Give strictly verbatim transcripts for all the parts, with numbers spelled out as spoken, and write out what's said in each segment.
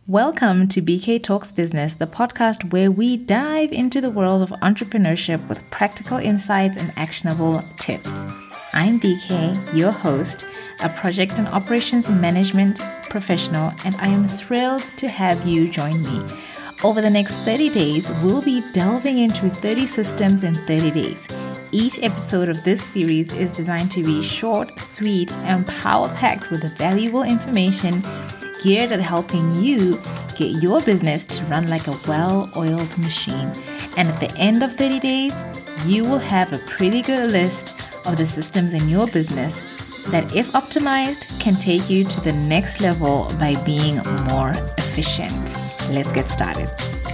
Welcome to B K Talks Business, the podcast where we dive into the world of entrepreneurship with practical insights and actionable tips. I'm B K, your host, a project and operations management professional, and I am thrilled to have you join me. Over the next thirty days, we'll be delving into thirty systems in thirty days. Each episode of this series is designed to be short, sweet, and power-packed with valuable information geared at helping you get your business to run like a well-oiled machine. And at the end of thirty days, you will have a pretty good list of the systems in your business that, if optimized, can take you to the next level by being more efficient. Let's get started.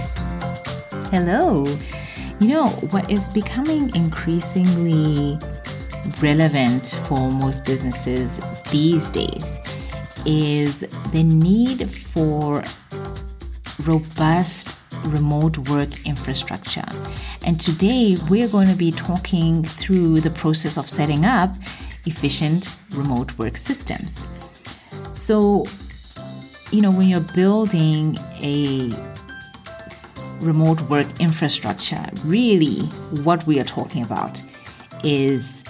Hello. You know, what is becoming increasingly relevant for most businesses these days is the need for robust remote work infrastructure. And today we're going to be talking through the process of setting up efficient remote work systems. So, you know, when you're building a remote work infrastructure, really what we are talking about is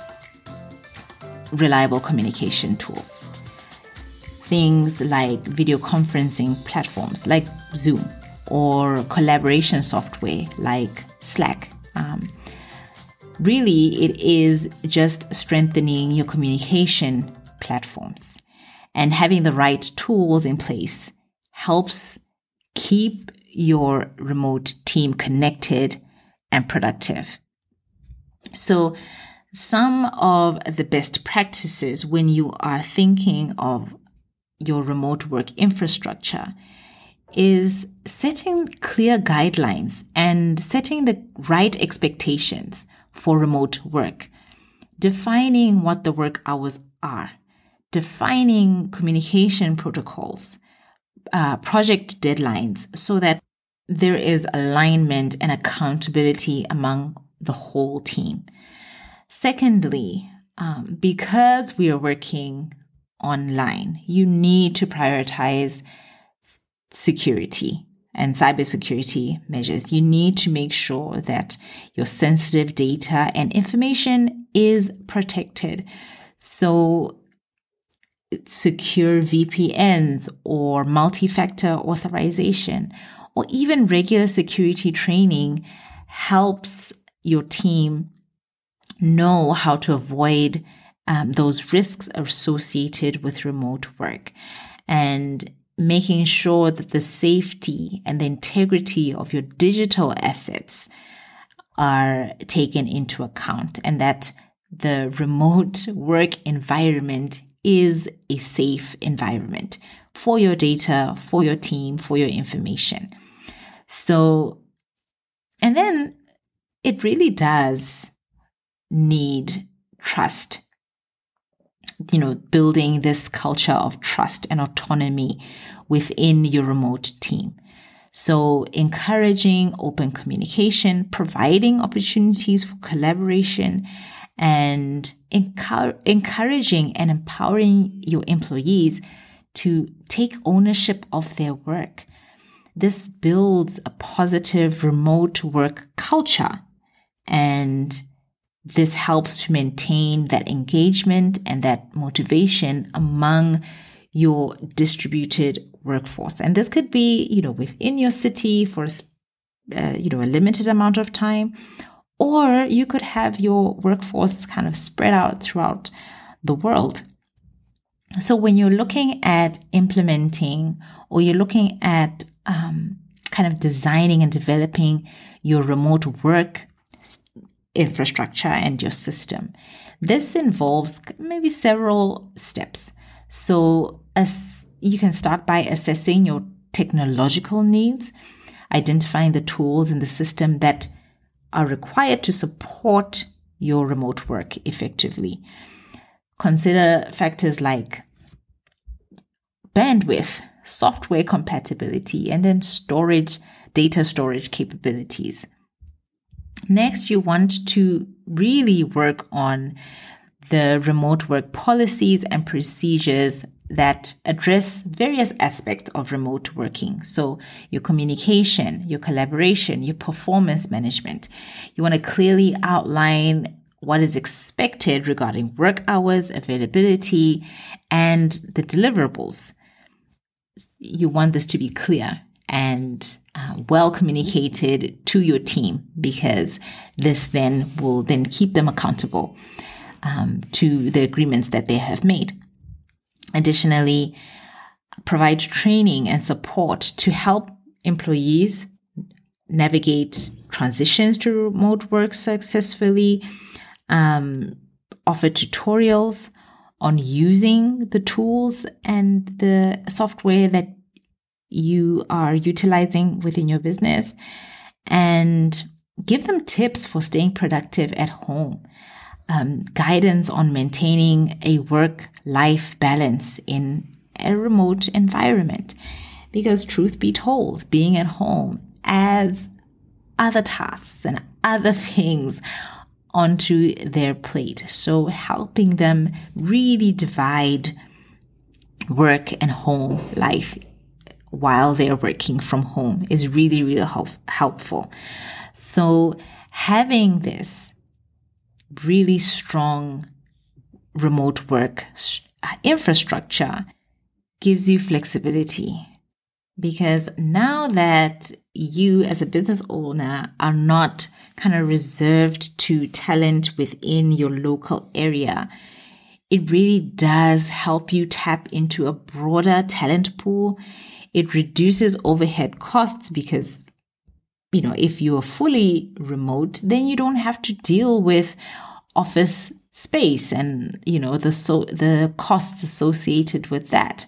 reliable communication tools. Things like video conferencing platforms like Zoom or collaboration software like Slack. Um, really, it is just strengthening your communication platforms, and having the right tools in place helps keep your remote team connected and productive. So some of the best practices when you are thinking of your remote work infrastructure is setting clear guidelines and setting the right expectations for remote work, defining what the work hours are, defining communication protocols, uh, project deadlines, so that there is alignment and accountability among the whole team. Secondly, um, because we are working online, you need to prioritize security and cybersecurity measures. You need to make sure that your sensitive data and information is protected. So secure V P Ns or multi-factor authorization or even regular security training helps your team know how to avoid Um, those risks associated with remote work, and making sure that the safety and the integrity of your digital assets are taken into account, and that the remote work environment is a safe environment for your data, for your team, for your information. So, and then it really does need trust. You know, building this culture of trust and autonomy within your remote team. So encouraging open communication, providing opportunities for collaboration, and encu- encouraging and empowering your employees to take ownership of their work. This builds a positive remote work culture, and this helps to maintain that engagement and that motivation among your distributed workforce. And this could be, you know, within your city for, uh, you know, a limited amount of time, or you could have your workforce kind of spread out throughout the world. So when you're looking at implementing, or you're looking at um, kind of designing and developing your remote work infrastructure and your system, this involves maybe several steps. So as you can start by assessing your technological needs, identifying the tools in the system that are required to support your remote work effectively. Consider factors like bandwidth, software compatibility, and then storage, data storage capabilities. Next, you want to really work on the remote work policies and procedures that address various aspects of remote working. So your communication, your collaboration, your performance management. You want to clearly outline what is expected regarding work hours, availability, and the deliverables. You want this to be clear and uh, well communicated to your team, because this then will then keep them accountable um, to the agreements that they have made. Additionally, provide training and support to help employees navigate transitions to remote work successfully, um, offer tutorials on using the tools and the software that you are utilizing within your business, and give them tips for staying productive at home. Um, guidance on maintaining a work-life balance in a remote environment. Because truth be told, being at home adds other tasks and other things onto their plate. So helping them really divide work and home life while they're working from home is really, really help- helpful. So having this really strong remote work infrastructure gives you flexibility, because now that you as a business owner are not kind of reserved to talent within your local area, it really does help you tap into a broader talent pool. It reduces overhead costs because, you know, if you are fully remote, then you don't have to deal with office space and, you know, the so the costs associated with that.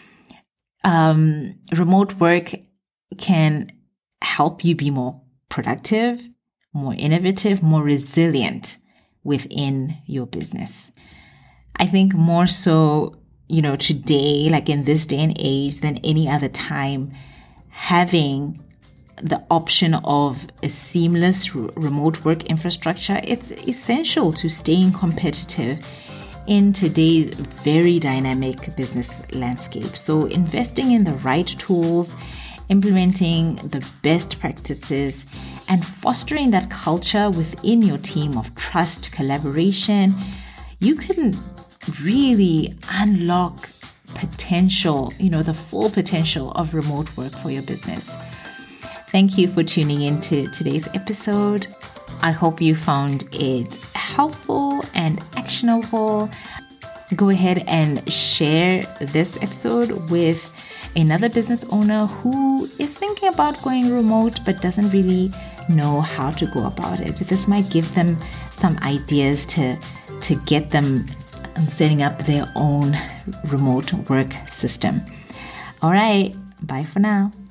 Um, remote work can help you be more productive, more innovative, more resilient within your business. I think more so, you know, today, like in this day and age than any other time, having the option of a seamless r- remote work infrastructure, it's essential to staying competitive in today's very dynamic business landscape. So investing in the right tools, implementing the best practices, and fostering that culture within your team of trust, collaboration, you can really unlock potential, you know, the full potential of remote work for your business. Thank you for tuning in to today's episode. I hope you found it helpful and actionable. Go ahead and share this episode with another business owner who is thinking about going remote but doesn't really know how to go about it. This might give them some ideas to, to get them setting up their own remote work system. All right, bye for now.